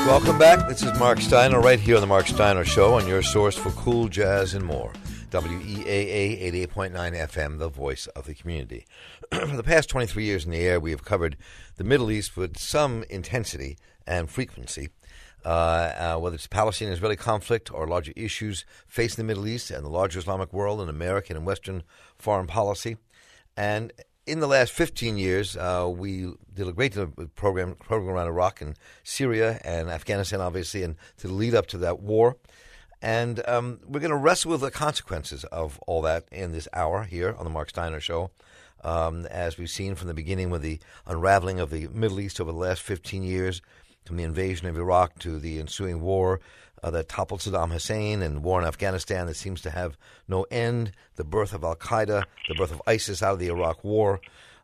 Welcome back. This is Mark Steiner right here on The Mark Steiner Show, on your source for cool jazz and more. WEAA 88.9 FM, the voice of the community. For the past 23 years in the air, we have covered the Middle East with some intensity and frequency, whether it's Palestinian-Israeli conflict or larger issues facing the Middle East and the larger Islamic world and American and Western foreign policy. And in the last 15 years, we did a great deal of program around Iraq and Syria and Afghanistan, obviously, and to the lead up to that war. And we're going to wrestle with the consequences of all that in this hour here on the Mark Steiner Show, as we've seen from the beginning with the unraveling of the Middle East over the last 15 years, from the invasion of Iraq to the ensuing war that toppled Saddam Hussein, and war in Afghanistan that seems to have no end, the birth of al-Qaeda, the birth of ISIS out of the Iraq war,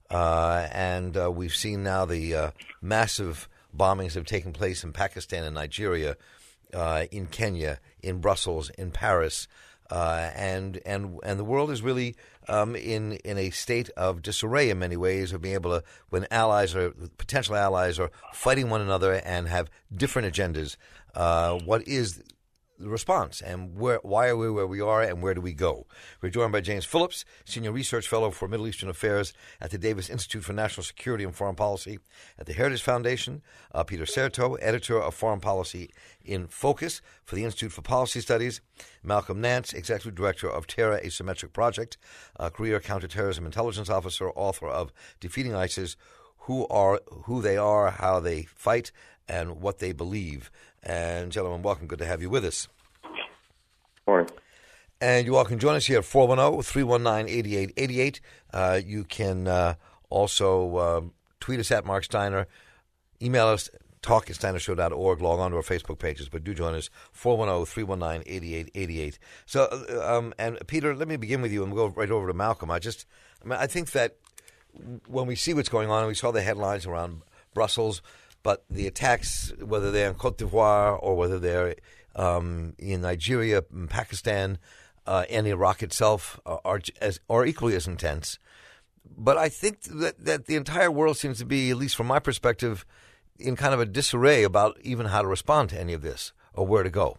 and we've seen now the massive bombings that have taken place in Pakistan and Nigeria, in Kenya, in Brussels, in Paris, and the world is really in a state of disarray in many ways, of being able to, when potential allies are fighting one another and have different agendas, what is the response, and why are we where we are, and where do we go? We're joined by James Phillips, Senior Research Fellow for Middle Eastern Affairs at the Davis Institute for National Security and Foreign Policy at the Heritage Foundation, Peter Certo, Editor of Foreign Policy in Focus for the Institute for Policy Studies, Malcolm Nance, Executive Director of Terra Asymmetric Project, career counterterrorism intelligence officer, author of Defeating ISIS, Who They Are, How They Fight, and What They Believe. And gentlemen, welcome. Good to have you with us. Morning. And you all can join us here at 410-319-8888. You can also tweet us at Mark Steiner, email us, talk@steinershow.org, log on to our Facebook pages, but do join us, 410-319-8888. So, and Peter, let me begin with you, and we'll go right over to Malcolm. I think that when we see what's going on, and we saw the headlines around Brussels, but the attacks, whether they're in Cote d'Ivoire or whether they're in Nigeria, in Pakistan, and Iraq itself, are equally as intense. But I think that the entire world seems to be, at least from my perspective, in kind of a disarray about even how to respond to any of this or where to go.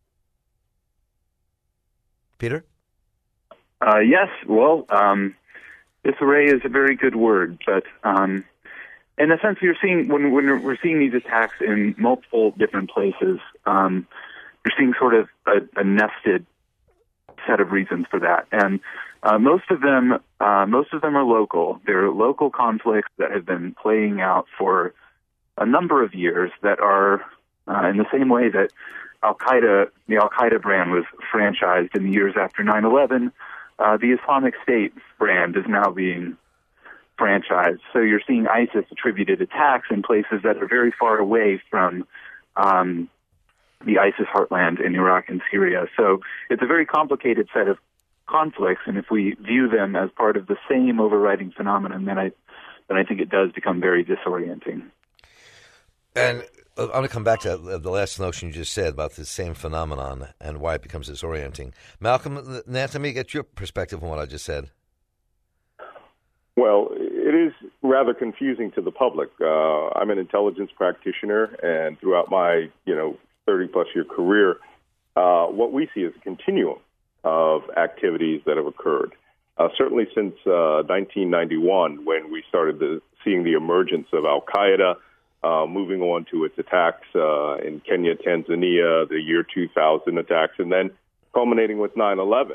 Peter? Yes. Well, disarray is a very good word, but in a sense, when we're seeing these attacks in multiple different places, you're seeing sort of a nested set of reasons for that, and most of them are local. They're local conflicts that have been playing out for a number of years, that are in the same way that the Al-Qaeda brand was franchised in the years after 9/11. The Islamic State brand is now being franchised. So you're seeing ISIS-attributed attacks in places that are very far away from the ISIS heartland in Iraq and Syria. So it's a very complicated set of conflicts, and if we view them as part of the same overriding phenomenon, then I think it does become very disorienting. And I'm going to come back to the last notion you just said about the same phenomenon and why it becomes disorienting. Malcolm, Nance, let me get your perspective on what I just said. Well, it is rather confusing to the public. I'm an intelligence practitioner, and throughout my 30-plus year career, what we see is a continuum of activities that have occurred. Certainly since 1991, when we started seeing the emergence of Al-Qaeda, moving on to its attacks in Kenya, Tanzania, the year 2000 attacks, and then culminating with 9/11.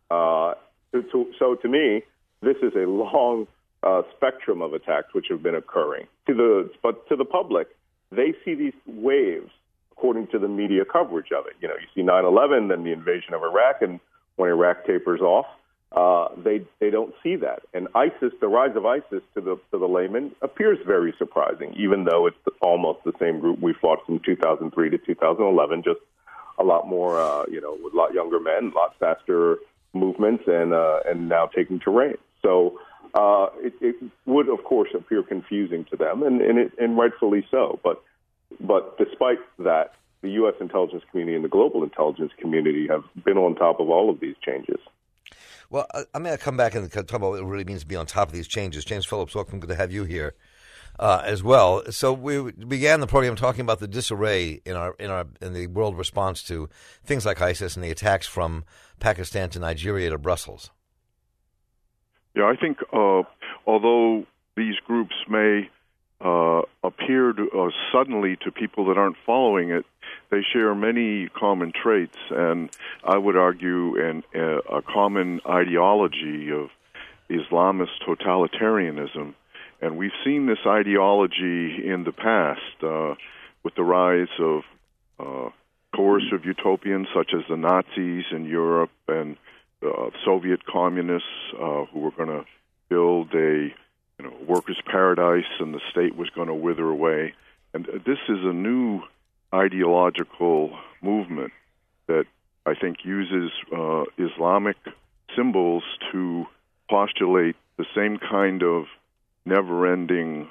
So to me, this is a long spectrum of attacks which have been occurring. But to the public, they see these waves according to the media coverage of it. You see 9/11, then the invasion of Iraq, and when Iraq tapers off, they don't see that. And ISIS, the rise of ISIS to the layman, appears very surprising, even though it's almost the same group we fought from 2003 to 2011, just a lot more, with a lot younger men, a lot faster movements, and now taking terrain. So it would, of course, appear confusing to them, and rightfully so. But despite that, the U.S. intelligence community and the global intelligence community have been on top of all of these changes. Well, I'm going to come back and talk about what it really means to be on top of these changes. James Phillips, welcome. Good to have you here. as well. So we began the program talking about the disarray in the world response to things like ISIS and the attacks from Pakistan to Nigeria to Brussels. Yeah, I think although these groups may appear suddenly to people that aren't following it, they share many common traits, and I would argue a common ideology of Islamist totalitarianism. And we've seen this ideology in the past with the rise of coercive utopians such as the Nazis in Europe and Soviet communists who were going to build a workers' paradise, and the state was going to wither away. And this is a new ideological movement that I think uses Islamic symbols to postulate the same kind of never-ending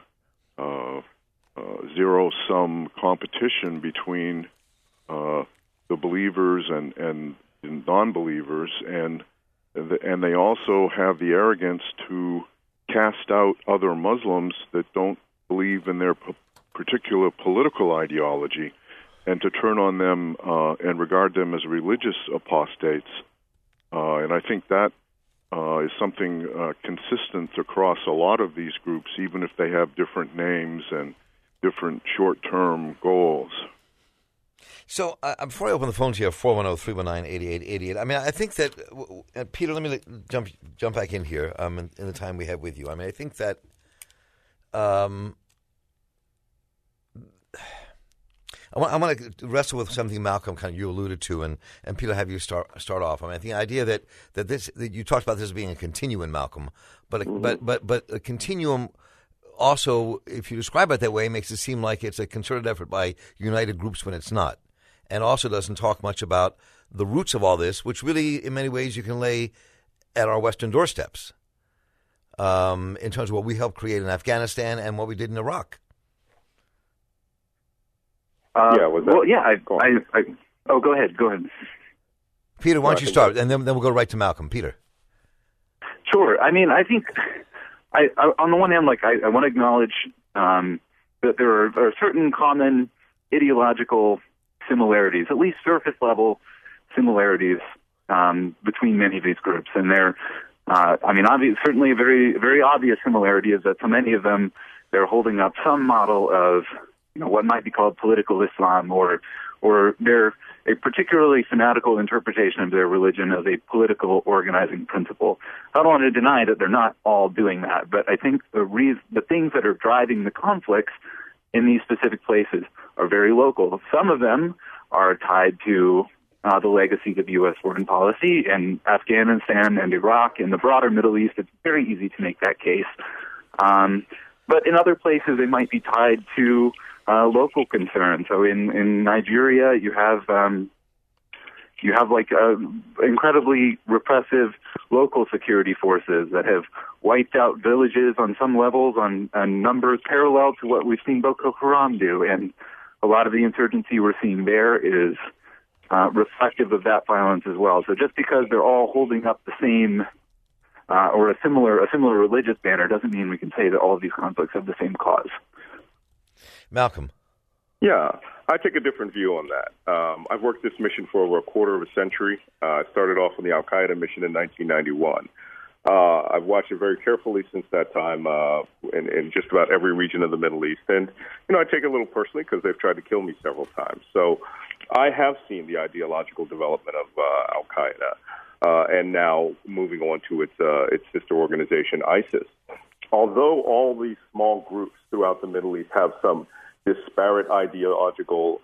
zero-sum competition between the believers and non-believers, and they also have the arrogance to cast out other Muslims that don't believe in their particular political ideology, and to turn on them and regard them as religious apostates. And I think that is something consistent across a lot of these groups, even if they have different names and different short-term goals. So before I open the phones here, 410-319-8888, I mean, I think that, Peter, let me jump back in here in the time we have with you. I mean, I think that I want to wrestle with something, Malcolm, kind of you alluded to, and Peter, have you start off. I mean, the idea that you talked about this being a continuum, Malcolm, but a continuum also, if you describe it that way, makes it seem like it's a concerted effort by united groups when it's not, and also doesn't talk much about the roots of all this, which really, in many ways, you can lay at our Western doorsteps in terms of what we helped create in Afghanistan and what we did in Iraq. Go ahead. Peter, why don't you start, and then we'll go right to Malcolm. Peter. Sure. I mean, I think on the one hand, I want to acknowledge that there are certain common ideological similarities, at least surface level similarities between many of these groups, and they're, certainly a very, very obvious similarity is that so many of them, they're holding up some model of what might be called political Islam, or they're a particularly fanatical interpretation of their religion as a political organizing principle. I don't want to deny that they're not all doing that, but I think the things that are driving the conflicts in these specific places are very local. Some of them are tied to the legacy of U.S. foreign policy in Afghanistan and Iraq and the broader Middle East. It's very easy to make that case. But in other places, they might be tied to local concerns. So in Nigeria, you have incredibly repressive local security forces that have wiped out villages on some levels on numbers parallel to what we've seen Boko Haram do. And a lot of the insurgency we're seeing there is reflective of that violence as well. So just because they're all holding up the same or a similar religious banner doesn't mean we can say that all of these conflicts have the same cause. Malcolm. Yeah, I take a different view on that. I've worked this mission for over a quarter of a century. I started off on the Al-Qaeda mission in 1991. I've watched it very carefully since that time in just about every region of the Middle East. And, I take it a little personally because they've tried to kill me several times. So I have seen the ideological development of Al-Qaeda and now moving on to its sister organization, ISIS. Although all these small groups throughout the Middle East have some disparate ideological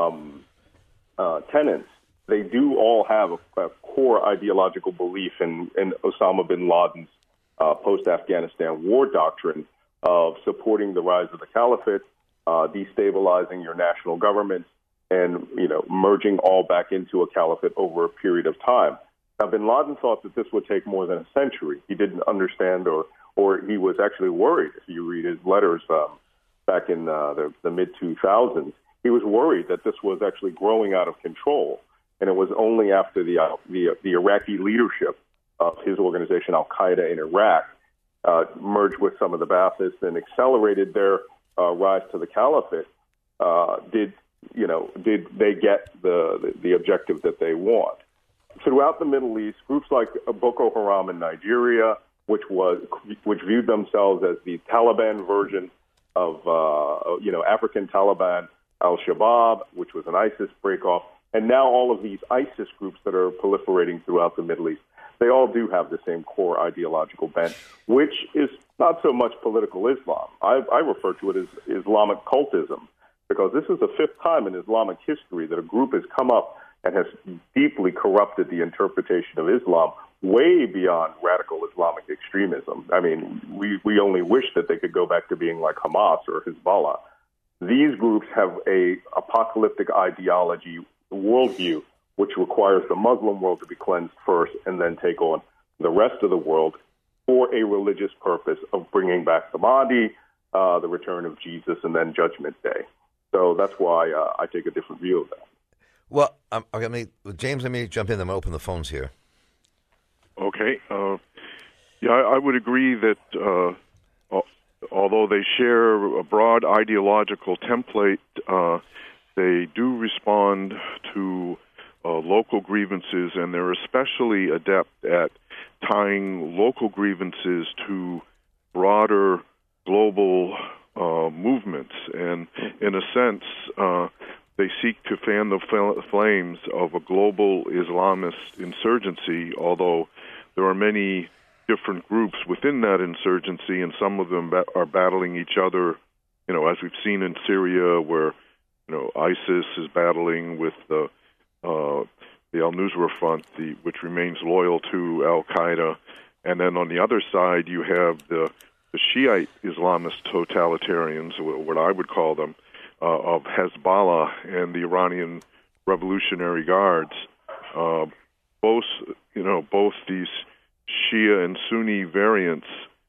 tenets, they do all have a core ideological belief in Osama bin Laden's post-Afghanistan war doctrine of supporting the rise of the caliphate, destabilizing your national governments, and merging all back into a caliphate over a period of time. Now, bin Laden thought that this would take more than a century. He didn't understand, or he was actually worried. If you read his letters back in the mid-2000s, he was worried that this was actually growing out of control. And it was only after the Iraqi leadership of his organization, Al-Qaeda in Iraq, merged with some of the Baathists and accelerated their rise to the caliphate, did they get the objective that they want? Throughout the Middle East, groups like Boko Haram in Nigeria, which viewed themselves as the Taliban version of African Taliban, Al-Shabaab, which was an ISIS breakoff, and now all of these ISIS groups that are proliferating throughout the Middle East. They all do have the same core ideological bent, which is not so much political Islam. I refer to it as Islamic cultism, because this is the fifth time in Islamic history that a group has come up and has deeply corrupted the interpretation of Islam way beyond radical Islamic extremism. I mean, we only wish that they could go back to being like Hamas or Hezbollah. These groups have a apocalyptic ideology, worldview, which requires the Muslim world to be cleansed first and then take on the rest of the world for a religious purpose of bringing back the Mahdi, the return of Jesus, and then Judgment Day. So that's why I take a different view of that. Well, James, let me jump in. I'm going to open the phones here. Okay. I would agree that although they share a broad ideological template, they do respond to local grievances, and they're especially adept at tying local grievances to broader global movements. And in a sense, they seek to fan the flames of a global Islamist insurgency, although there are many different groups within that insurgency, and some of them are battling each other, as we've seen in Syria, where ISIS is battling with the Al-Nusra Front, which remains loyal to Al-Qaeda. And then on the other side, you have the Shiite Islamist totalitarians, what I would call them, of Hezbollah and the Iranian Revolutionary Guards. Both these Shia and Sunni variants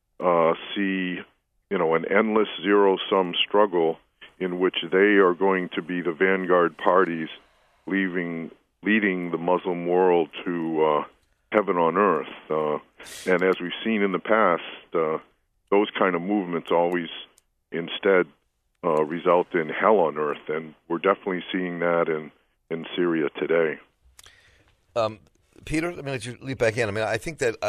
see, an endless zero-sum struggle in which they are going to be the vanguard parties leading the Muslim world to heaven on earth. And as we've seen in the past, those kind of movements always instead result in hell on earth, and we're definitely seeing that in Syria today. Peter, let me let you leap back in. I think that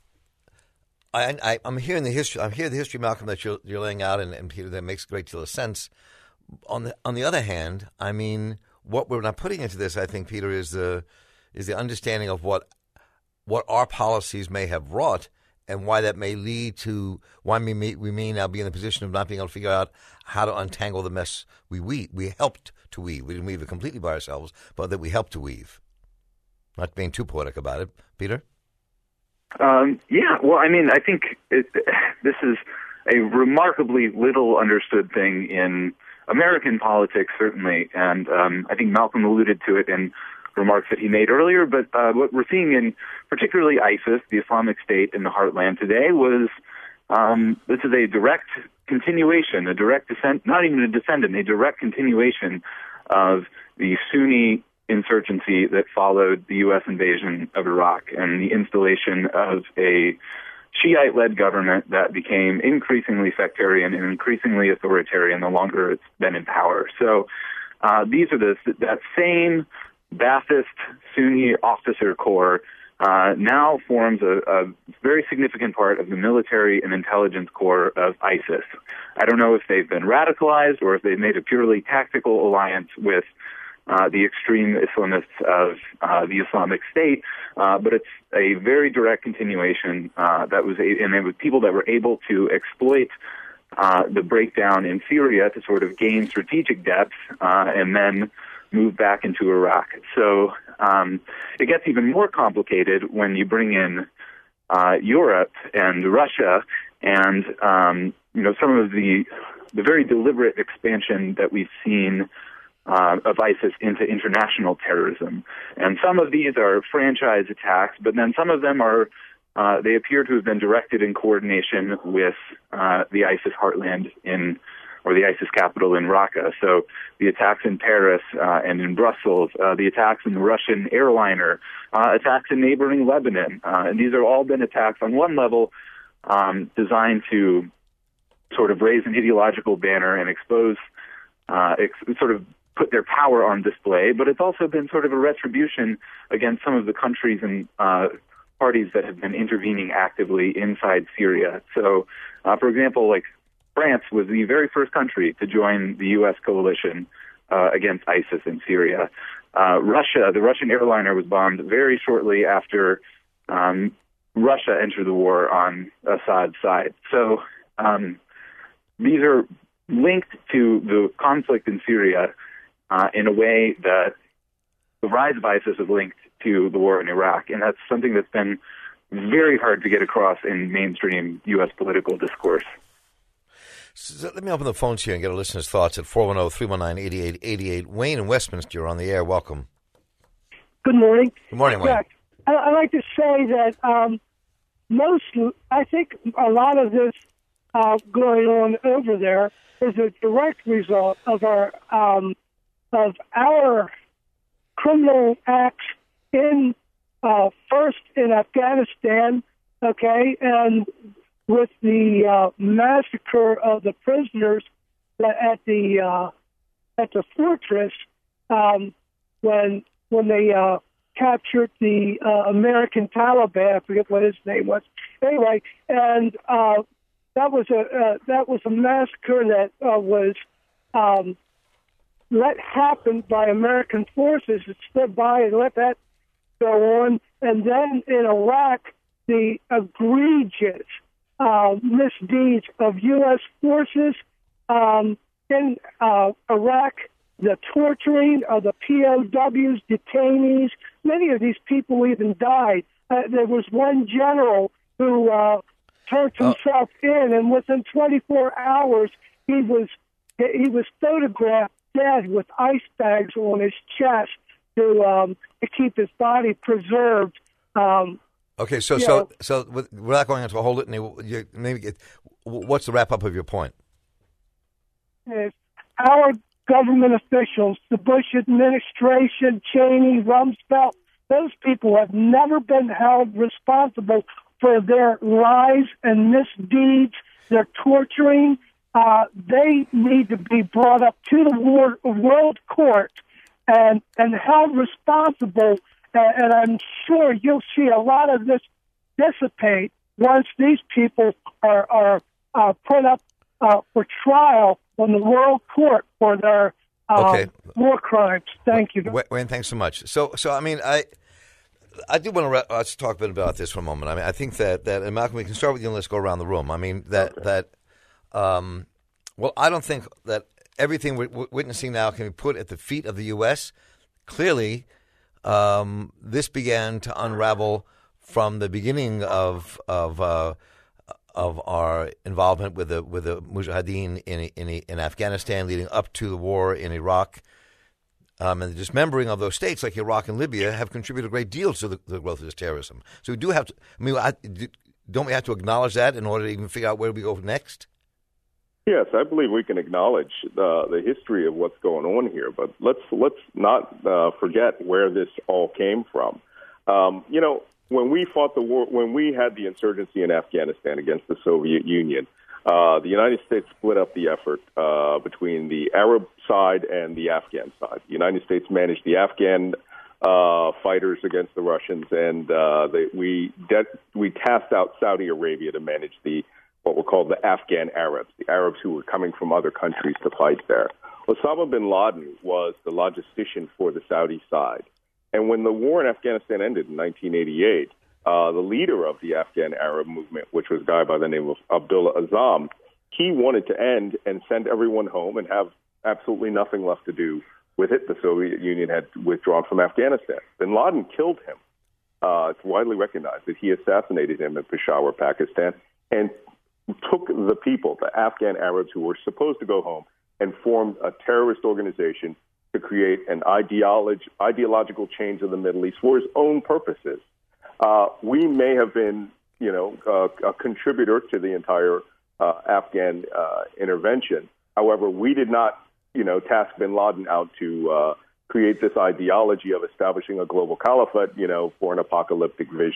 I'm hearing the history. I'm hearing the history, Malcolm, that you're laying out, and Peter, that makes a great deal of sense. On the other hand, what we're not putting into this, I think, Peter, is the understanding of what our policies may have wrought, and why that may lead to why we may now be in the position of not being able to figure out how to untangle the mess we helped to weave. We didn't weave it completely by ourselves, but that we helped to weave. Not being too poetic about it, Peter. I think this is a remarkably little understood thing in American politics, certainly, and I think Malcolm alluded to it in remarks that he made earlier, but what we're seeing in particularly ISIS, the Islamic State in the heartland today, was this is a direct continuation, a direct descent, not even a descendant, a direct continuation of the Sunni insurgency that followed the U.S. invasion of Iraq and the installation of a Shiite-led government that became increasingly sectarian and increasingly authoritarian the longer it's been in power. So these are that same Baathist Sunni officer corps now forms a very significant part of the military and intelligence corps of ISIS. I don't know if they've been radicalized or if they've made a purely tactical alliance with the extreme Islamists of the Islamic State, but it's a very direct continuation and it was people that were able to exploit the breakdown in Syria to sort of gain strategic depth and then move back into Iraq. So it gets even more complicated when you bring in Europe and Russia and some of the very deliberate expansion that we've seen of ISIS into international terrorism. And some of these are franchise attacks, but then some of them are they appear to have been directed in coordination with the ISIS heartland or the ISIS capital in Raqqa. So the attacks in Paris and in Brussels, the attacks in the Russian airliner, attacks in neighboring Lebanon. And these have all been attacks on one level designed to sort of raise an ideological banner and expose, sort of put their power on display, but it's also been sort of a retribution against some of the countries and parties that have been intervening actively inside Syria. So, for example, like France was the very first country to join the U.S. coalition against ISIS in Syria. Russia, the Russian airliner, was bombed very shortly after Russia entered the war on Assad's side. So these are linked to the conflict in Syria in a way that the rise of ISIS is linked to the war in Iraq, and that's something that's been very hard to get across in mainstream U.S. political discourse. So let me open the phones here and get a listener's thoughts at 410-319-8888. Wayne in Westminster, you're on the air. Welcome. Good morning. Good morning, Wayne. I'd like to say that I think a lot of this going on over there is a direct result of our criminal acts in first in Afghanistan, okay, and with the massacre of the prisoners at the fortress when they captured the American Taliban. I forget what his name was. Anyway, and that was a massacre that was let happen by American forces that stood by and let that go on. And then in Iraq, the egregious misdeeds of U.S. forces in Iraq, the torturing of the POWs, detainees. Many of these people even died. There was one general who turned himself in, and within 24 hours, he was photographed dead with ice bags on his chest to keep his body preserved. Okay, so without going into a whole litany, what's the wrap up of your point? Our government officials, the Bush administration, Cheney, Rumsfeld, those people have never been held responsible for their lies and misdeeds, their torturing. They need to be brought up to the world court and held responsible. And I'm sure you'll see a lot of this dissipate once these people are put up for trial on the world court for their war crimes. Thank you. Wayne, thanks so much. So I mean, I do want to let's talk a bit about this for a moment. I mean, I think that and Malcolm, we can start with you and let's go around the room. I mean, well, I don't think that everything we're witnessing now can be put at the feet of the U.S. Clearly, this began to unravel from the beginning of our involvement with the Mujahideen in Afghanistan, leading up to the war in Iraq, and the dismembering of those states like Iraq and Libya have contributed a great deal to the growth of this terrorism. So we do have to. I mean, don't we have to acknowledge that in order to even figure out where we go next? Yes, I believe we can acknowledge the history of what's going on here, but let's not forget where this all came from. When we fought the war, when we had the insurgency in Afghanistan against the Soviet Union, the United States split up the effort between the Arab side and the Afghan side. The United States managed the Afghan fighters against the Russians, and we tasked out Saudi Arabia to manage what were called the Afghan Arabs, the Arabs who were coming from other countries to fight there. Osama bin Laden was the logistician for the Saudi side. And when the war in Afghanistan ended in 1988, the leader of the Afghan Arab movement, which was a guy by the name of Abdullah Azzam, he wanted to end and send everyone home and have absolutely nothing left to do with it. The Soviet Union had withdrawn from Afghanistan. Bin Laden killed him. It's widely recognized that he assassinated him in Peshawar, Pakistan, and took the people, the Afghan Arabs who were supposed to go home, and formed a terrorist organization to create an ideological change of the Middle East for his own purposes. We may have been, a contributor to the entire Afghan intervention. However, we did not, task bin Laden out to create this ideology of establishing a global caliphate, for an apocalyptic vision.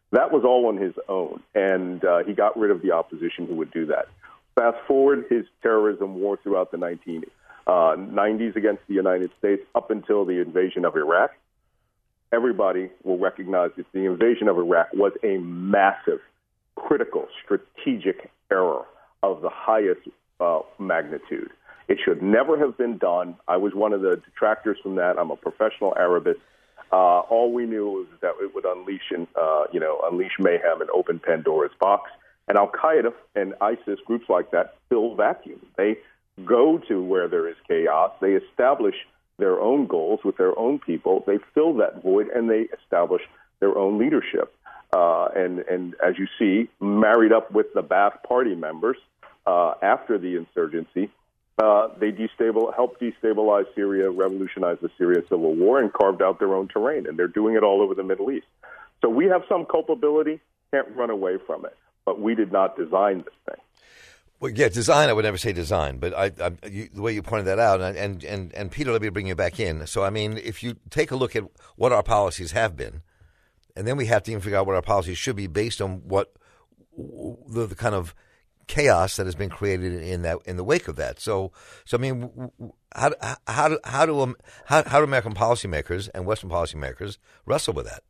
That was all on his own, and he got rid of the opposition who would do that. Fast forward his terrorism war throughout the 1990s against the United States up until the invasion of Iraq. Everybody will recognize that the invasion of Iraq was a massive, critical, strategic error of the highest magnitude. It should never have been done. I was one of the detractors from that. I'm a professional Arabist. All we knew was that it would unleash mayhem and open Pandora's box. And Al-Qaeda and ISIS, groups like that, fill vacuums. They go to where there is chaos. They establish their own goals with their own people. They fill that void, and they establish their own leadership. And as you see, married up with the Ba'ath Party members after the insurgency, they helped destabilize Syria, revolutionize the Syrian civil war, and carved out their own terrain. And they're doing it all over the Middle East. So we have some culpability, can't run away from it. But we did not design this thing. Well, yeah, design, I would never say design, but the way you pointed that out, and Peter, let me bring you back in. So, I mean, if you take a look at what our policies have been, and then we have to even figure out what our policies should be based on what the kind of chaos that has been created in the wake of that. So I mean, how do American policymakers and Western policymakers wrestle with that?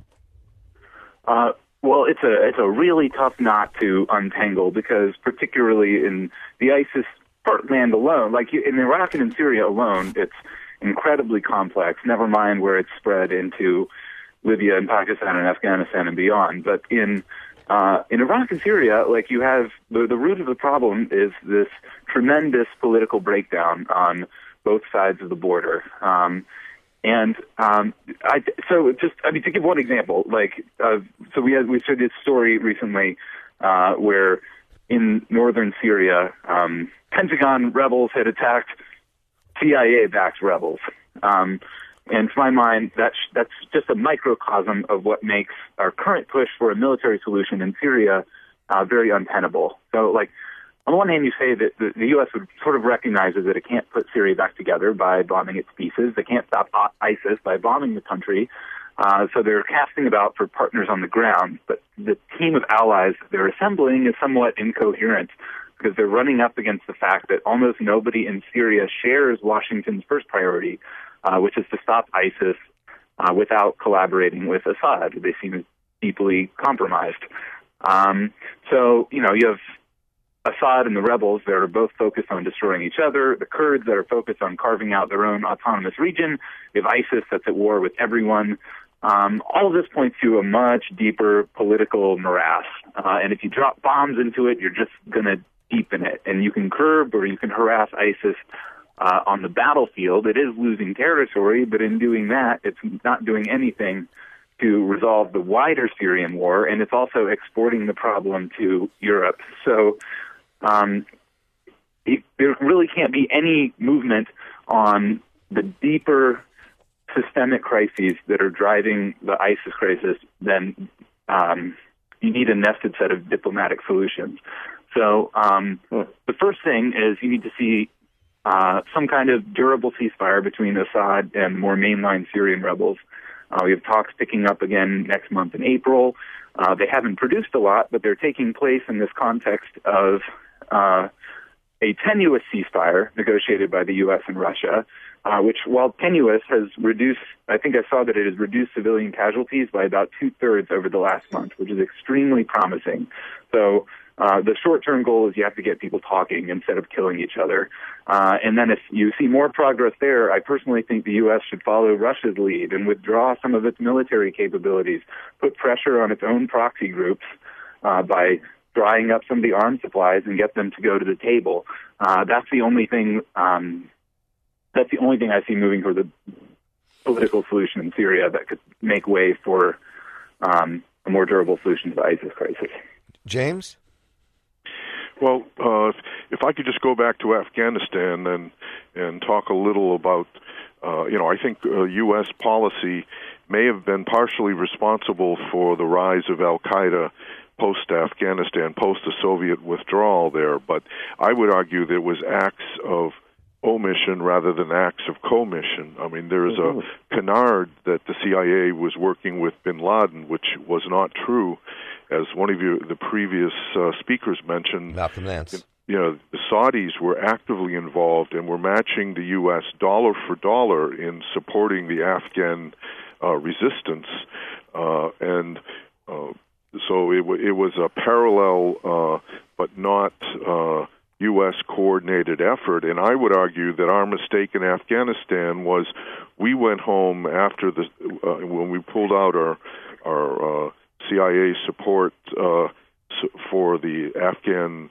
Well, it's a really tough knot to untangle, because particularly in the ISIS heartland alone, like in Iraq and in Syria alone, it's incredibly complex, never mind where it's spread into Libya and Pakistan and Afghanistan and beyond. But in Iraq and Syria, like, you have the root of the problem is this tremendous political breakdown on both sides of the border. To give one example, we saw this story recently where in northern Syria, Pentagon rebels had attacked CIA-backed rebels. And to my mind, that's just a microcosm of what makes our current push for a military solution in Syria very untenable. So, like, on the one hand, you say that the U.S. would sort of recognizes that it can't put Syria back together by bombing its pieces. They can't stop ISIS by bombing the country. So they're casting about for partners on the ground. But the team of allies they're assembling is somewhat incoherent, because they're running up against the fact that almost nobody in Syria shares Washington's first priority, which is to stop ISIS without collaborating with Assad. They seem deeply compromised. So, you have Assad and the rebels that are both focused on destroying each other, the Kurds that are focused on carving out their own autonomous region, you have ISIS that's at war with everyone. All of this points to a much deeper political morass. And if you drop bombs into it, you're just going to deepen it. And you can curb or you can harass ISIS on the battlefield. It is losing territory, but in doing that, it's not doing anything to resolve the wider Syrian war, and it's also exporting the problem to Europe. So there really can't be any movement on the deeper systemic crises that are driving the ISIS crisis. Then you need a nested set of diplomatic solutions. So the first thing is you need to see some kind of durable ceasefire between Assad and more mainline Syrian rebels. We have talks picking up again next month in April. They haven't produced a lot, but they're taking place in this context of a tenuous ceasefire negotiated by the U.S. and Russia, which, while tenuous, has reduced, I think I saw that it has reduced civilian casualties by about 2/3 over the last month, which is extremely promising. So the short-term goal is you have to get people talking instead of killing each other. And then if you see more progress there, I personally think the U.S. should follow Russia's lead and withdraw some of its military capabilities, put pressure on its own proxy groups by drying up some of the arms supplies and get them to go to the table. That's the only thing. That's the only thing I see moving toward the political solution in Syria that could make way for a more durable solution to the ISIS crisis. James? Well, if I could just go back to Afghanistan and talk a little about, I think U.S. policy may have been partially responsible for the rise of Al-Qaeda post-Afghanistan, post the Soviet withdrawal there. But I would argue there was acts of omission rather than acts of commission. I mean, there is a canard that the CIA was working with bin Laden, which was not true. As one of the previous speakers mentioned, Malcolm Nance. The Saudis were actively involved and were matching the U.S. dollar for dollar in supporting the Afghan resistance, so it was a parallel but not U.S. coordinated effort. And I would argue that our mistake in Afghanistan was we went home after when we pulled out our CIA support for the Afghan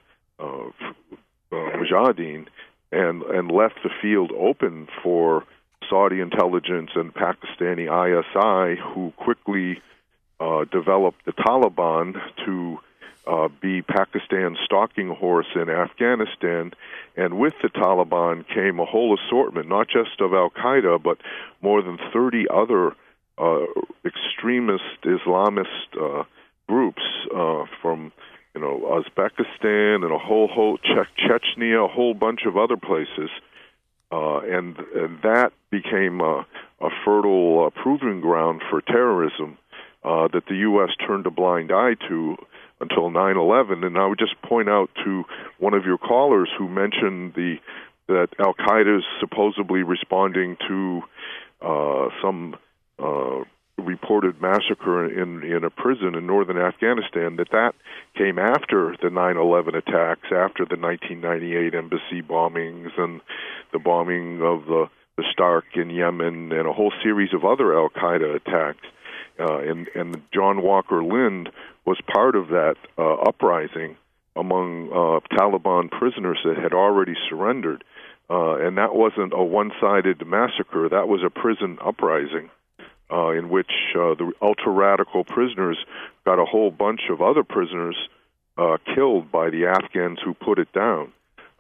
Mujahideen and left the field open for Saudi intelligence and Pakistani ISI, who quickly developed the Taliban to be Pakistan's stalking horse in Afghanistan. And with the Taliban came a whole assortment, not just of Al-Qaeda, but more than 30 other extremist Islamist groups from Uzbekistan and a whole Chechnya, a whole bunch of other places, and that became a fertile proving ground for terrorism that the U.S. turned a blind eye to until 9/11. And I would just point out to one of your callers who mentioned that Al-Qaeda is supposedly responding to some reported massacre in a prison in northern Afghanistan, that came after the 9/11 attacks, after the 1998 embassy bombings and the bombing of the Stark in Yemen and a whole series of other Al-Qaeda attacks. And John Walker Lind was part of that uprising among Taliban prisoners that had already surrendered. And that wasn't a one-sided massacre. That was a prison uprising in which the ultra-radical prisoners got a whole bunch of other prisoners killed by the Afghans who put it down.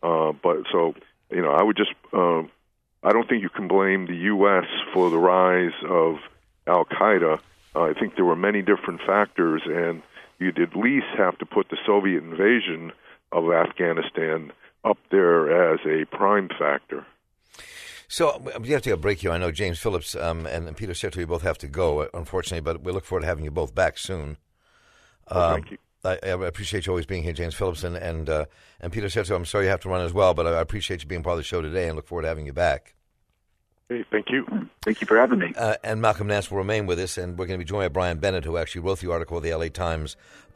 I would just, I don't think you can blame the U.S. for the rise of Al-Qaeda. I think there were many different factors, and you'd at least have to put the Soviet invasion of Afghanistan up there as a prime factor. So we have to take a break here. I know James Phillips and Peter Serto, you both have to go, unfortunately, but we look forward to having you both back soon. Thank you. I appreciate you always being here, James Phillips, and Peter Serto. I'm sorry you have to run as well, but I appreciate you being part of the show today and look forward to having you back. Hey, thank you. Thank you for having me. And Malcolm Nance will remain with us, and we're going to be joined by Brian Bennett, who actually wrote the article of the LA Times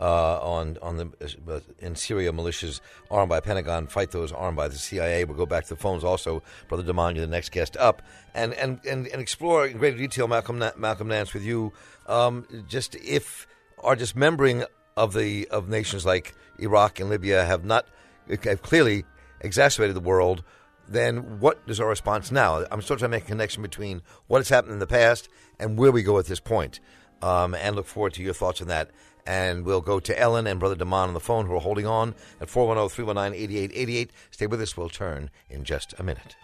in Syria, militias armed by Pentagon fight those armed by the CIA. We'll go back to the phones also. Brother DeMond, you're the next guest up, and explore in greater detail Malcolm Nance with you. Just dismembering of nations like Iraq and Libya have clearly exacerbated the world. Then what is our response now? I'm still trying to make a connection between what has happened in the past and where we go at this point, and look forward to your thoughts on that. And we'll go to Ellen and Brother DeMond on the phone, who are holding on at 410-319-8888. Stay with us. We'll turn in just a minute.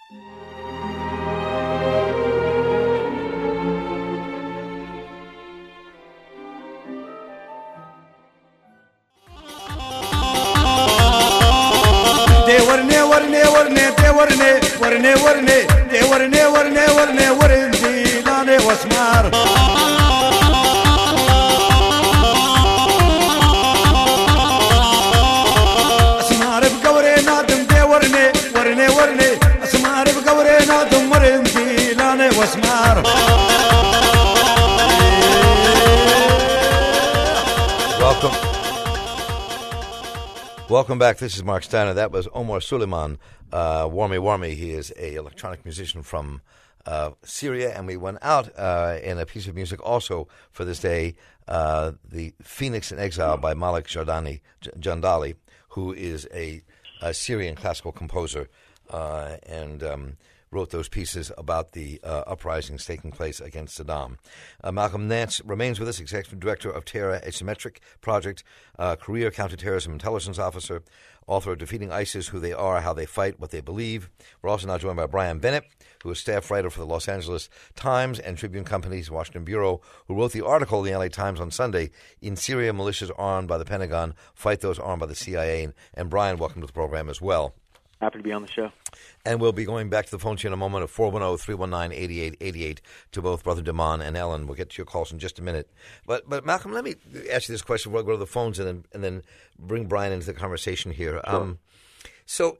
Welcome back. This is Mark Steiner. That was Omar Suleiman, Warmy Warmy. He is an electronic musician from Syria, and we went out in a piece of music also for this day, the Phoenix in Exile by Malik Jandali, who is a Syrian classical composer, and wrote those pieces about the uprisings taking place against Saddam. Malcolm Nance remains with us, Executive Director of Terra Asymmetric Project, career counterterrorism intelligence officer, author of Defeating ISIS, Who They Are, How They Fight, What They Believe. We're also now joined by Brian Bennett, who is staff writer for the Los Angeles Times and Tribune Company's Washington Bureau, who wrote the article in the LA Times on Sunday, In Syria, Militias Armed by the Pentagon Fight Those Armed by the CIA. And Brian, welcome to the program as well. Happy to be on the show. And we'll be going back to the phone to you in a moment at 410-319-8888 to both Brother Damon and Ellen. We'll get to your calls in just a minute. But Malcolm, let me ask you this question before I go to the phones and then bring Brian into the conversation here. Sure. So,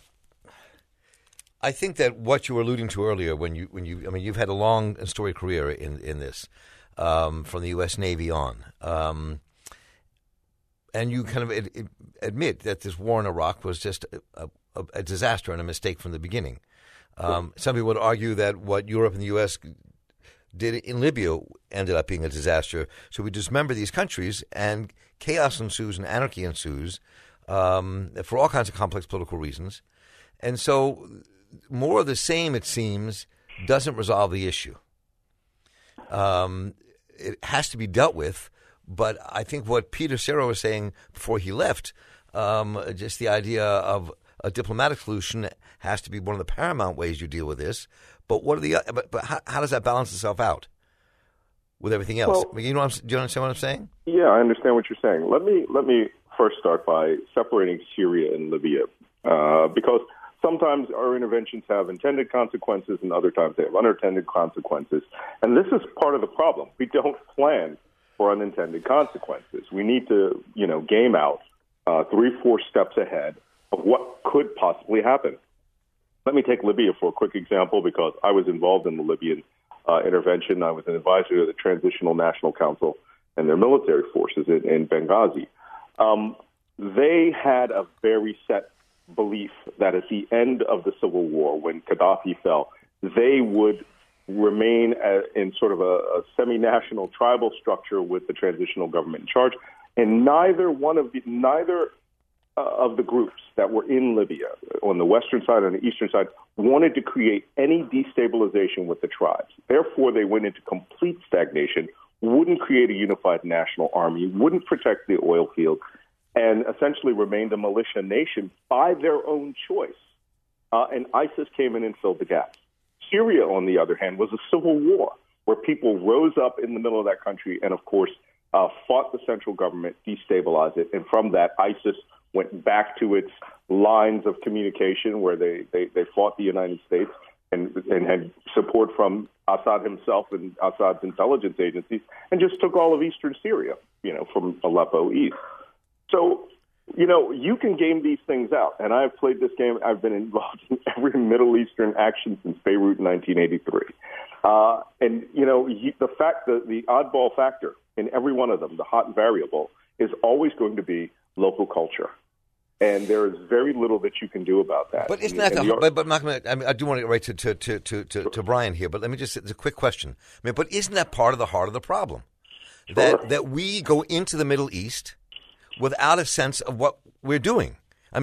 I think that what you were alluding to earlier when you've had a long and storied career in this, from the U.S. Navy on. And you kind of admit that this war in Iraq was just a disaster and a mistake from the beginning. Some people would argue that what Europe and the U.S. did in Libya ended up being a disaster. So we dismember these countries, and chaos ensues and anarchy ensues for all kinds of complex political reasons. And so more of the same, it seems, doesn't resolve the issue. It has to be dealt with. But I think what Peter Serra was saying before he left, just the idea of a diplomatic solution has to be one of the paramount ways you deal with this. But what are but how does that balance itself out with everything else? Well, do you understand what I'm saying? Yeah, I understand what you're saying. Let me first start by separating Syria and Libya, because sometimes our interventions have intended consequences and other times they have unintended consequences. And this is part of the problem. We don't plan for unintended consequences. We need to, game out 3-4 steps ahead of what could possibly happen. Let me take Libya for a quick example, because I was involved in the Libyan intervention. I was an advisor to the Transitional National Council and their military forces in Benghazi. They had a very set belief that at the end of the civil war, when Gaddafi fell, they would remain in sort of a semi-national tribal structure with the transitional government in charge. And neither of the groups that were in Libya, on the western side and the eastern side, wanted to create any destabilization with the tribes. Therefore, they went into complete stagnation, wouldn't create a unified national army, wouldn't protect the oil field, and essentially remained a militia nation by their own choice. And ISIS came in and filled the gaps. Syria, on the other hand, was a civil war where people rose up in the middle of that country and, of course, fought the central government, destabilized it. And from that, ISIS went back to its lines of communication where they fought the United States and had support from Assad himself and Assad's intelligence agencies, and just took all of eastern Syria, from Aleppo east. So, you can game these things out. And I've played this game. I've been involved in every Middle Eastern action since Beirut in 1983. The oddball factor in every one of them, the hot variable, is always going to be local culture. And there is very little that you can do about that. But isn't that but Malcolm, I do want to get right to Brian here, but let me just, it's a quick question. But isn't that part of the heart of the problem? Sure. That we go into the Middle East without a sense of what we're doing.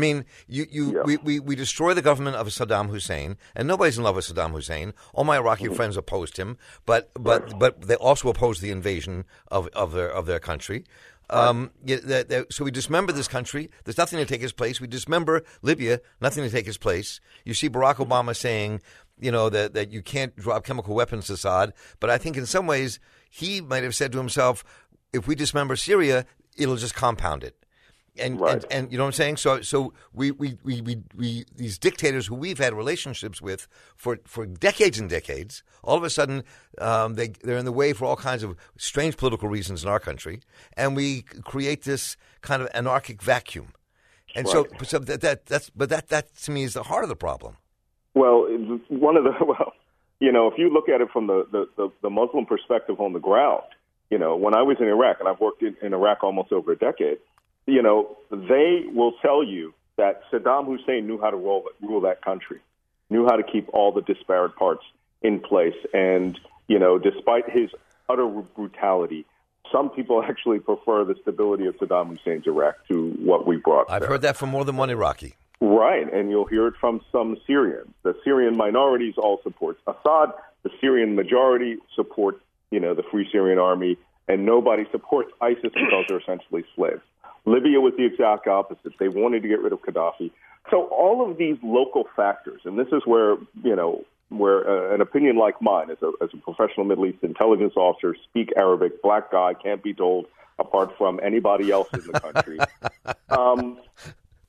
We destroy the government of Saddam Hussein, and nobody's in love with Saddam Hussein. All my Iraqi friends opposed him, but they also opposed the invasion of their country. So we dismember this country. There's nothing to take its place. We dismember Libya. Nothing to take its place. You see Barack Obama saying, that you can't drop chemical weapons to Assad. But I think in some ways he might have said to himself, if we dismember Syria, it'll just compound it. And you know what I'm saying? So we these dictators who we've had relationships with for decades and decades, all of a sudden they're in the way for all kinds of strange political reasons in our country, and we create this kind of anarchic vacuum. And right. so that to me is the heart of the problem. Well, if you look at it from the Muslim perspective on the ground, when I was in Iraq, and I've worked in Iraq almost over a decade. They will tell you that Saddam Hussein knew how to rule that country, knew how to keep all the disparate parts in place. And, despite his utter brutality, some people actually prefer the stability of Saddam Hussein's Iraq to what we brought. I've heard that from more than one Iraqi. Right, and you'll hear it from some Syrians. The Syrian minorities all support Assad. The Syrian majority support, the Free Syrian Army, and nobody supports ISIS because they're essentially slaves. Libya was the exact opposite. They wanted to get rid of Gaddafi. So all of these local factors, and this is where, an opinion like mine as a professional Middle East intelligence officer, speak Arabic, black guy, can't be told apart from anybody else in the country.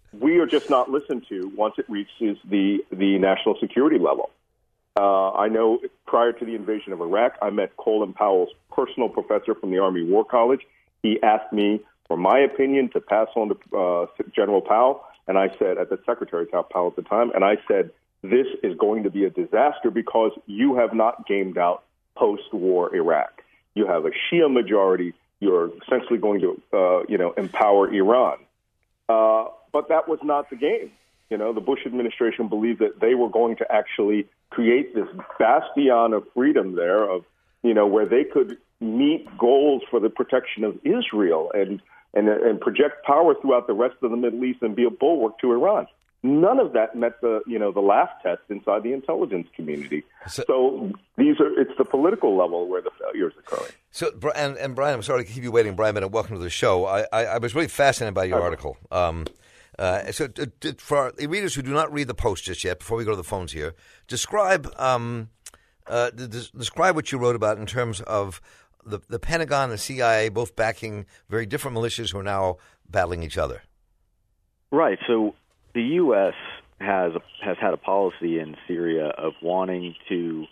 we are just not listened to once it reaches the national security level. I know prior to the invasion of Iraq, I met Colin Powell's personal professor from the Army War College. He asked me for my opinion to pass on to General Powell, and I said, at the Secretary Powell at the time, and I said, this is going to be a disaster because you have not gamed out post-war Iraq. You have a Shia majority. You're essentially going to, empower Iran. But that was not the game. The Bush administration believed that they were going to actually create this bastion of freedom there, of where they could meet goals for the protection of Israel and project power throughout the rest of the Middle East and be a bulwark to Iran. None of that met the laugh test inside the intelligence community. So it's the political level where the failure is occurring. So, and Brian, I'm sorry to keep you waiting, Brian, but welcome to the show. I was really fascinated by your article. So for the readers who do not read the Post just yet, before we go to the phones here, describe what you wrote about in terms of the Pentagon and the CIA both backing very different militias who are now battling each other. Right. So the U.S. has had a policy in Syria of wanting to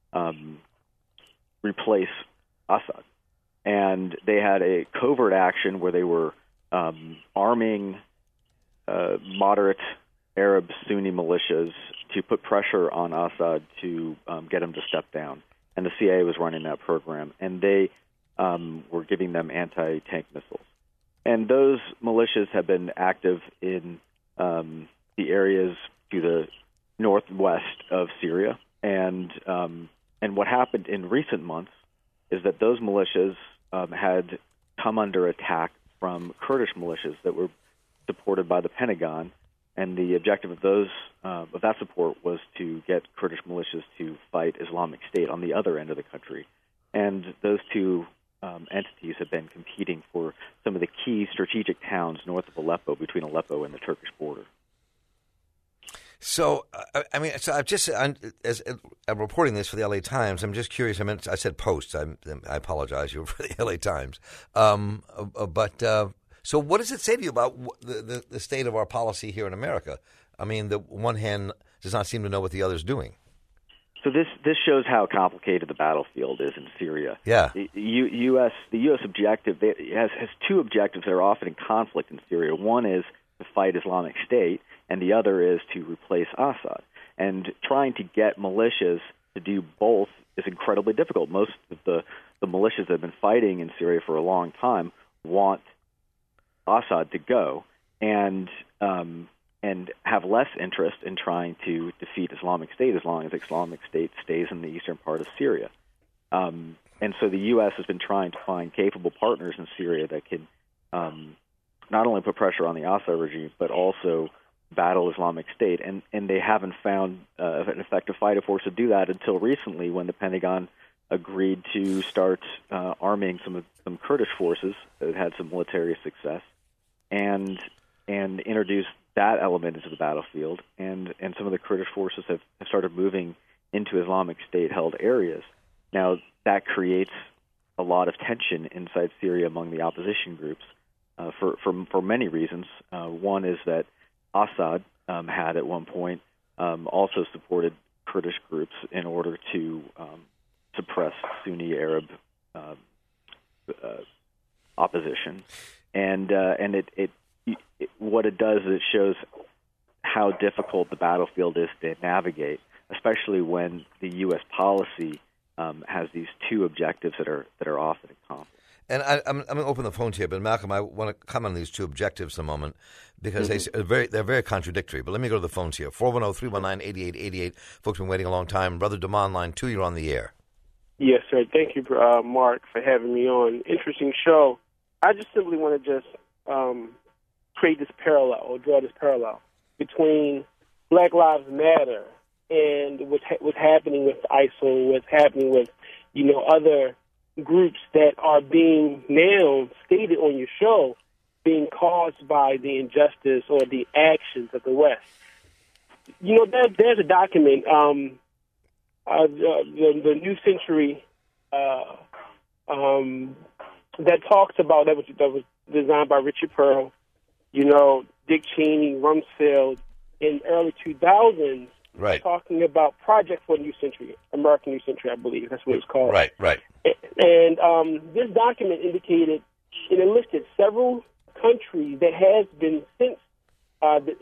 replace Assad, and they had a covert action where they were arming moderate Arab Sunni militias to put pressure on Assad to get him to step down. And the CIA was running that program, and they were giving them anti-tank missiles. And those militias have been active in the areas to the northwest of Syria. And what happened in recent months is that those militias had come under attack from Kurdish militias that were supported by the Pentagon, and the objective of that support was to get Kurdish militias to fight Islamic State on the other end of the country. And those two entities have been competing for some of the key strategic towns north of Aleppo, between Aleppo and the Turkish border. So, I'm reporting this for the LA Times. I'm just curious. I said Post. I apologize. You were for the LA Times. So what does it say to you about the state of our policy here in America? I mean, the one hand does not seem to know what the other's doing. So this shows how complicated the battlefield is in Syria. Yeah. The U.S. objective has two objectives that are often in conflict in Syria. One is to fight Islamic State, and the other is to replace Assad. And trying to get militias to do both is incredibly difficult. Most of the militias that have been fighting in Syria for a long time want Assad to go, and have less interest in trying to defeat Islamic State as long as Islamic State stays in the eastern part of Syria. And so the U.S. has been trying to find capable partners in Syria that can not only put pressure on the Assad regime, but also battle Islamic State. And they haven't found an effective fighting force to do that until recently, when the Pentagon agreed to start arming some Kurdish forces that had some military success, and introduce that element into the battlefield, and some of the Kurdish forces have started moving into Islamic State-held areas. Now, that creates a lot of tension inside Syria among the opposition groups for many reasons. One is that Assad had at one point also supported Kurdish groups in order to suppress Sunni Arab opposition, and what it does is it shows how difficult the battlefield is to navigate, especially when the U.S. policy has these two objectives that are often in conflict. And I'm going to open the phone here, but Malcolm, I want to comment on these two objectives a moment, because they're very contradictory. But let me go to the phones here. 410-319-8888. Folks have been waiting a long time. Brother Damon, line 2, you're on the air. Yes, sir. Thank you, Mark, for having me on. Interesting show. I just simply want to create this parallel, or draw this parallel between Black Lives Matter and what's happening with ISIL, what's happening with, other groups that are being now stated on your show being caused by the injustice or the actions of the West. There's a document, the New Century, that talks about, that was designed by Richard Pearl, the Dick Cheney, Rumsfeld in early 2000s, Right. talking about Project for a New Century, American New Century, I believe. That's what it's called. Right. And this document indicated, it listed several countries that has been since the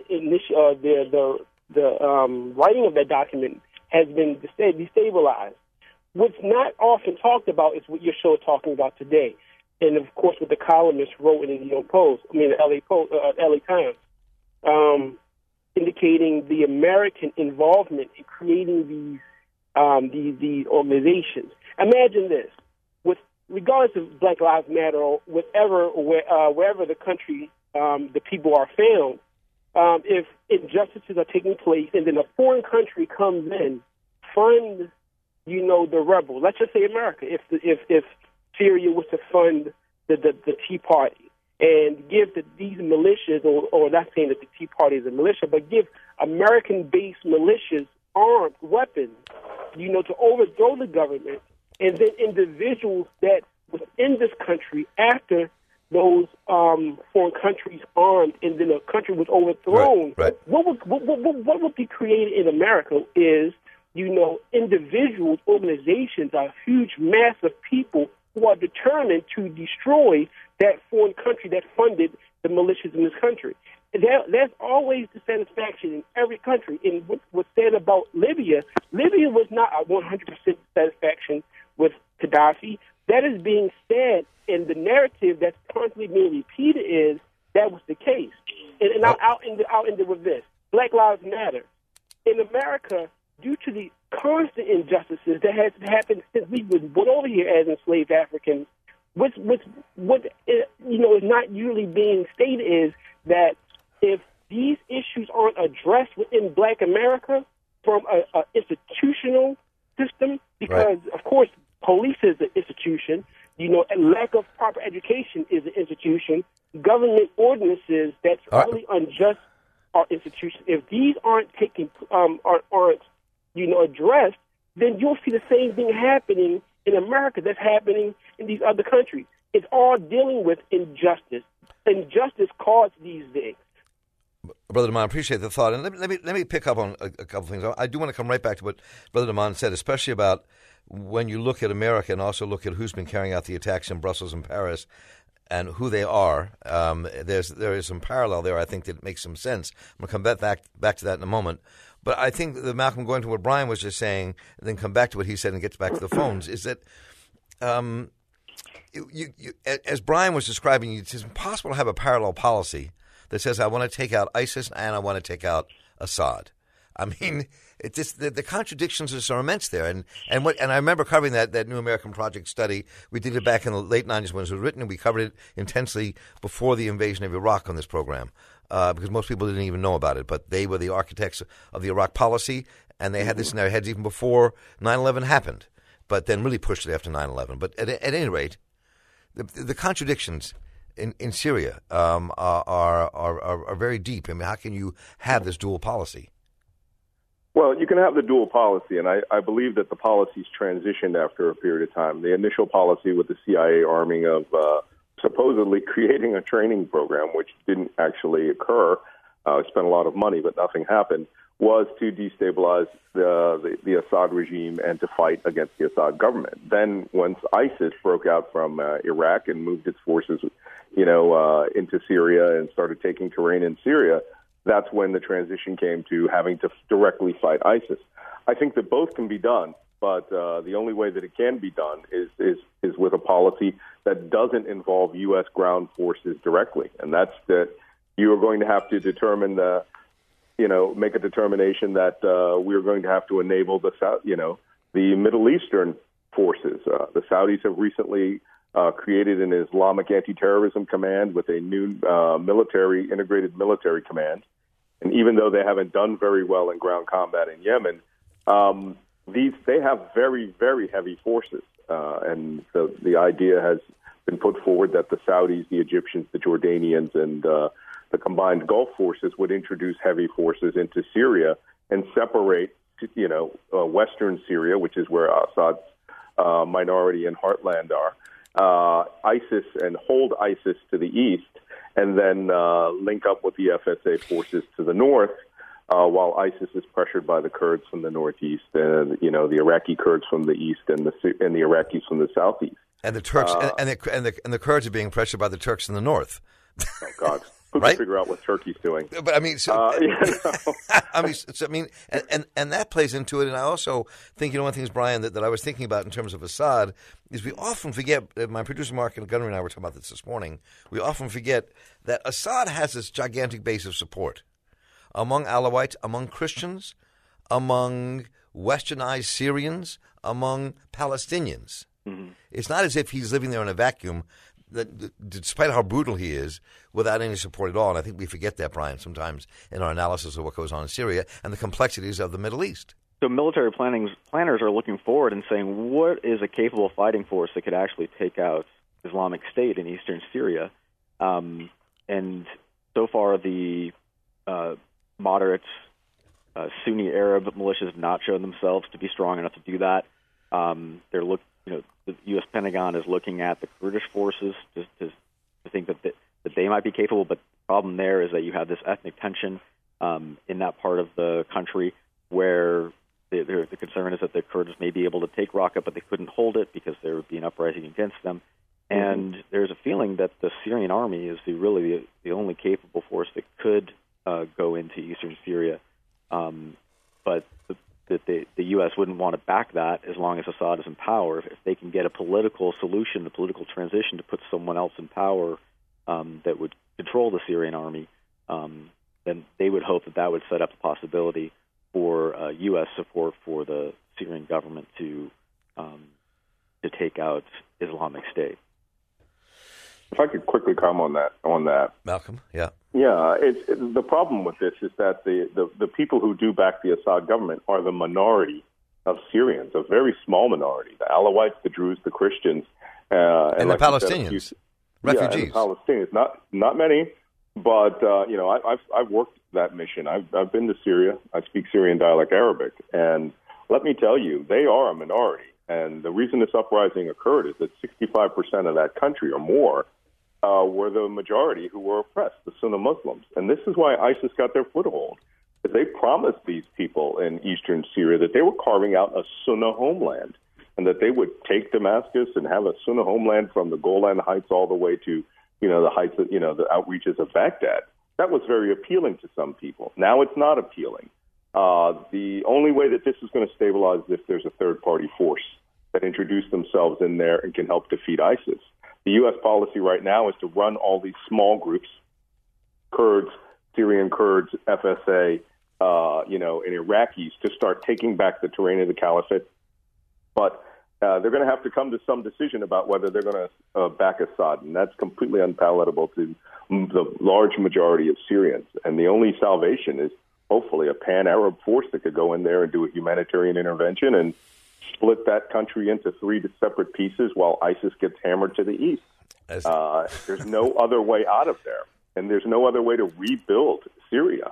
writing of that document has been destabilized. What's not often talked about is what your show is talking about today, and of course what the columnist wrote in the New York Post, the LA Times, indicating the American involvement in creating these organizations. Imagine this: regardless of Black Lives Matter or wherever the country the people are found, if injustices are taking place and then a foreign country comes in, fund, the rebels. Let's just say America. If Syria was to fund the Tea Party and give these militias, or not saying that the Tea Party is a militia, but give American-based militias armed weapons, to overthrow the government, and then individuals that within this country, after those foreign countries armed, and then a country was overthrown. Right. What would be created in America is, individuals, organizations, a huge mass of people who are determined to destroy that foreign country that funded the militias in this country. And there's always dissatisfaction in every country. And what's said about Libya was not a 100% satisfaction with Gaddafi. That is being said, and the narrative that's constantly being repeated is that was the case. And I'll end it with this. Black Lives Matter. In America, due to the constant injustices that has happened since we were born over here as enslaved Africans, what is not usually being stated is that if these issues aren't addressed within Black America from an institutional system, because, of course, police is an institution, lack of proper education is an institution, government ordinances that's really unjust are institutions. If these aren't addressed, then you'll see the same thing happening in America that's happening in these other countries. It's all dealing with injustice. Injustice caused these things. Brother Damon, I appreciate the thought. And let me pick up on a couple of things. I do want to come right back to what Brother Damon said, especially about when you look at America and also look at who's been carrying out the attacks in Brussels and Paris and who they are. There is some parallel there, I think, that makes some sense. I'm going to come back to that in a moment. But I think that Malcolm, going to what Brian was just saying, and then come back to what he said and gets back to the phones, is that as Brian was describing, it's impossible to have a parallel policy that says I want to take out ISIS and I want to take out Assad. I mean, it's just the contradictions are so immense there. And I remember covering that New American Project study. We did it back in the late 90s when it was written, and we covered it intensely before the invasion of Iraq on this program because most people didn't even know about it. But they were the architects of the Iraq policy, and they had this in their heads even before 9/11 happened, but then really pushed it after 9/11. But at any rate, the contradictions in Syria are very deep. I mean, how can you have this dual policy? Well, you can have the dual policy, and I believe that the policy's transitioned after a period of time. The initial policy with the CIA arming of supposedly creating a training program, which didn't actually occur, spent a lot of money, but nothing happened, was to destabilize the Assad regime and to fight against the Assad government. Then once ISIS broke out from Iraq and moved its forces, into Syria and started taking terrain in Syria, that's when the transition came to having to directly fight ISIS. I think that both can be done, but the only way that it can be done is with a policy that doesn't involve U.S. ground forces directly, and that's that you are going to have to determine make a determination that we're going to have to enable the Middle Eastern forces. The Saudis have recently created an Islamic anti-terrorism command with a new integrated military command. And even though they haven't done very well in ground combat in Yemen, they have very, very heavy forces. And the idea has been put forward that the Saudis, the Egyptians, the Jordanians, and the combined Gulf forces would introduce heavy forces into Syria and separate, Western Syria, which is where Assad's minority and heartland are, ISIS, and hold ISIS to the east, and then link up with the FSA forces to the north, while ISIS is pressured by the Kurds from the northeast, and the Iraqi Kurds from the east, and the Iraqis from the southeast. And the Turks and the Kurds are being pressured by the Turks in the north. Oh God. Who right? can figure out what Turkey's doing? But I mean, and that plays into it. And I also think, one of the things, Brian, that I was thinking about in terms of Assad is we often forget. My producer Mark and Gunnery and I were talking about this morning. We often forget that Assad has this gigantic base of support among Alawites, among Christians, among Westernized Syrians, among Palestinians. Mm-hmm. It's not as if he's living there in a vacuum. Despite how brutal he is, without any support at all. And I think we forget that, Brian, sometimes in our analysis of what goes on in Syria and the complexities of the Middle East. So military planners are looking forward and saying, what is a capable fighting force that could actually take out Islamic State in eastern Syria? And so far, the moderate Sunni Arab militias have not shown themselves to be strong enough to do that. The U.S. Pentagon is looking at the Kurdish forces to think that they might be capable, but the problem there is that you have this ethnic tension in that part of the country where the concern is that the Kurds may be able to take Raqqa, but they couldn't hold it because there would be an uprising against them. And there's a feeling that the Syrian army is really the only capable force that could go into eastern Syria, but that the U.S. wouldn't want to back that as long as Assad is in power. If they can get a political solution, a political transition to put someone else in power that would control the Syrian army, then they would hope that would set up the possibility for U.S. support for the Syrian government to take out Islamic State. If I could quickly comment on that. Malcolm, yeah. Yeah, the problem with this is that the people who do back the Assad government are the minority of Syrians, a very small minority, the Alawites, the Druze, the Christians. And the Palestinians, refugees. Yeah, and the Palestinians, not many, but, I've worked that mission. I've been to Syria. I speak Syrian dialect Arabic, and let me tell you, they are a minority. And the reason this uprising occurred is that 65% of that country or more were the majority who were oppressed, the Sunni Muslims. And this is why ISIS got their foothold. They promised these people in eastern Syria that they were carving out a Sunni homeland and that they would take Damascus and have a Sunni homeland from the Golan Heights all the way to, the heights of, the outreaches of Baghdad. That was very appealing to some people. Now it's not appealing. The only way that this is going to stabilize is if there's a third-party force that introduce themselves in there and can help defeat ISIS. The U.S. policy right now is to run all these small groups, Kurds, Syrian Kurds, FSA, and Iraqis to start taking back the terrain of the caliphate. But they're going to have to come to some decision about whether they're going to back Assad, and that's completely unpalatable to the large majority of Syrians. And the only salvation is hopefully a pan-Arab force that could go in there and do a humanitarian intervention and split that country into three separate pieces while ISIS gets hammered to the east. There's no other way out of there, and there's no other way to rebuild Syria.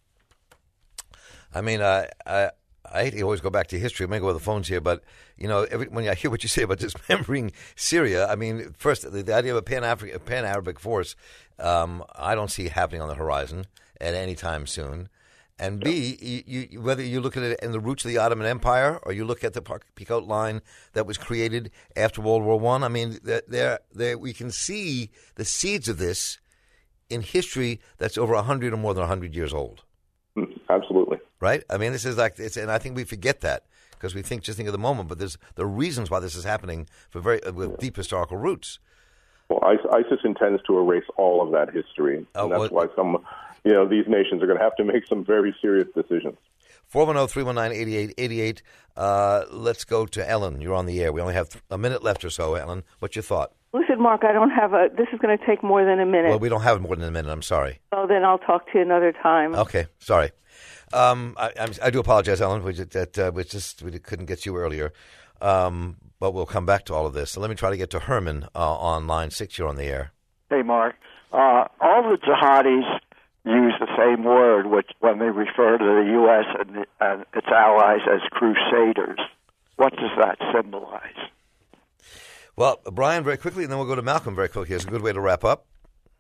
I mean, I hate to always go back to history. I'm going to go with the phones here, but, when I hear what you say about dismembering Syria, I mean, first, the idea of a pan-Arabic force, I don't see happening on the horizon at any time soon. And B, whether you look at it in the roots of the Ottoman Empire or you look at the Picot Line that was created after World War I, I mean, we can see the seeds of this in history that's over 100 or more than 100 years old. Absolutely. Right? I mean, this is and I think we forget that because we just think of the moment, but there are reasons why this is happening with deep historical roots. Well, ISIS intends to erase all of that history, and that's why these nations are going to have to make some very serious decisions. 410-319-8888. Let's go to Ellen. You're on the air. We only have a minute left or so, Ellen. What's your thought? Listen, Mark, I don't have this is going to take more than a minute. Well, we don't have more than a minute. I'm sorry. Oh, then I'll talk to you another time. Okay. Sorry. I do apologize, Ellen. We couldn't get you earlier. But we'll come back to all of this. So let me try to get to Herman on line 6. You're on the air. Hey, Mark. All the jihadis use the same word when they refer to the U.S. and its allies as crusaders. What does that symbolize? Well, Brian, very quickly, and then we'll go to Malcolm very quickly. It's a good way to wrap up.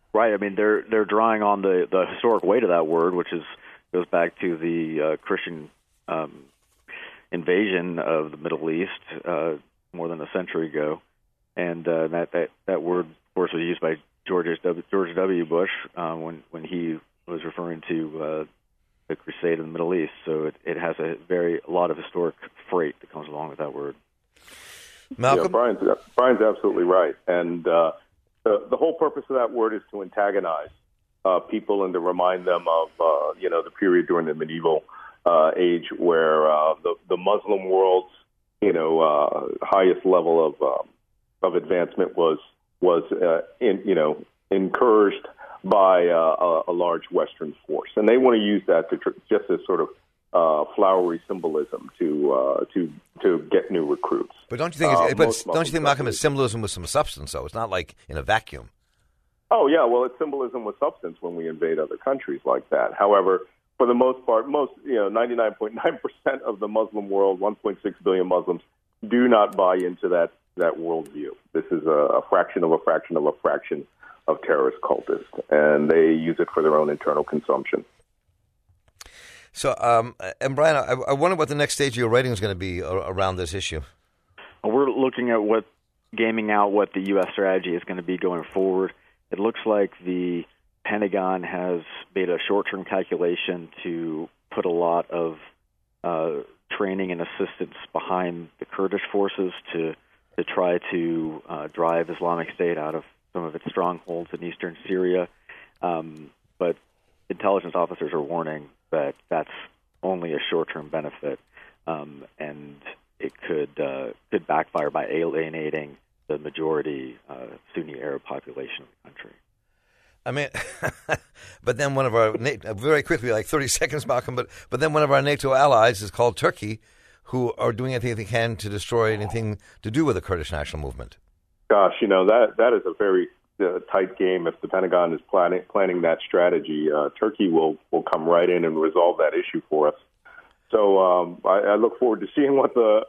Right. I mean, they're drawing on the historic weight of that word, which goes back to the Christian invasion of the Middle East more than a century ago, and that word, of course, was used by George W. Bush when he was referring to the crusade in the Middle East. So it has a lot of historic freight that comes along with that word. Malcolm? Yeah, Brian's absolutely right. And the whole purpose of that word is to antagonize people and to remind them of the period during the medieval age where the Muslim world's highest level of advancement was encouraged by a large Western force, and they want to use that just as sort of flowery symbolism to get new recruits. But don't you think, Malcolm, it's symbolism with some substance, though? It's not like in a vacuum. Oh yeah, well, it's symbolism with substance when we invade other countries like that. However, for the most part, 99.9% of the Muslim world, 1.6 billion Muslims, do not buy into that worldview. This is a fraction of a fraction of a fraction of terrorist cultists, and they use it for their own internal consumption. So, and Brian, I wonder what the next stage of your writing is going to be around this issue. We're looking at gaming out what the U.S. strategy is going to be going forward. It looks like the Pentagon has made a short-term calculation to put a lot of training and assistance behind the Kurdish forces to try to drive Islamic State out of some of its strongholds in eastern Syria. But intelligence officers are warning that that's only a short-term benefit, and it could backfire by alienating the majority Sunni Arab population of the country. I mean, but then one of our, very quickly, like 30 seconds, Malcolm, but then one of our NATO allies is called Turkey, who are doing anything they can to destroy anything to do with the Kurdish national movement. Gosh, that is a very tight game. If the Pentagon is planning that strategy, Turkey will come right in and resolve that issue for us. So I look forward to seeing what the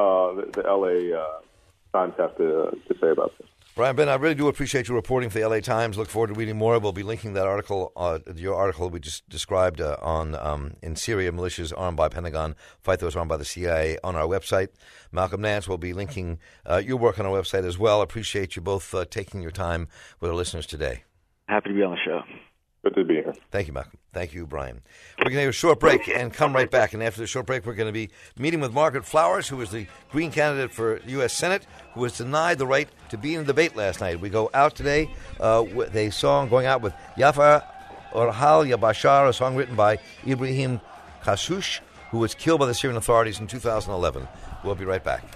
LA Times have to say about this. Brian Ben, I really do appreciate you reporting for the LA Times. Look forward to reading more. We'll be linking that article, your article we just described on in Syria, militias armed by Pentagon fight those armed by the CIA on our website. Malcolm Nance will be linking your work on our website as well. Appreciate you both taking your time with our listeners today. Happy to be on the show. Good to be here. Thank you, Malcolm. Thank you, Brian. We're going to take a short break and come right back. And after the short break, we're going to be meeting with Margaret Flowers, who is the Green candidate for U.S. Senate, who was denied the right to be in the debate last night. We go out today with a song going out with Yafa Orhal Ya Bashar, a song written by Ibrahim Kasouch, who was killed by the Syrian authorities in 2011. We'll be right back.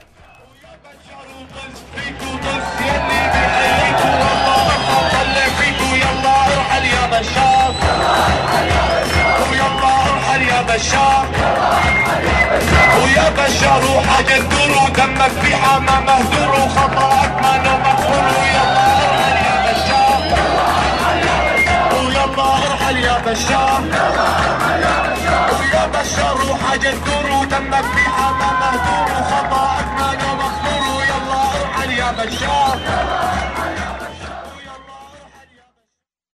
بشار ويلا ارحل يا بشار ويا بشار وحقدر ودمك في حما مهدور وخطأك ما له مغفور ويلا ارحل يا بشار ويلا ارحل يا بشار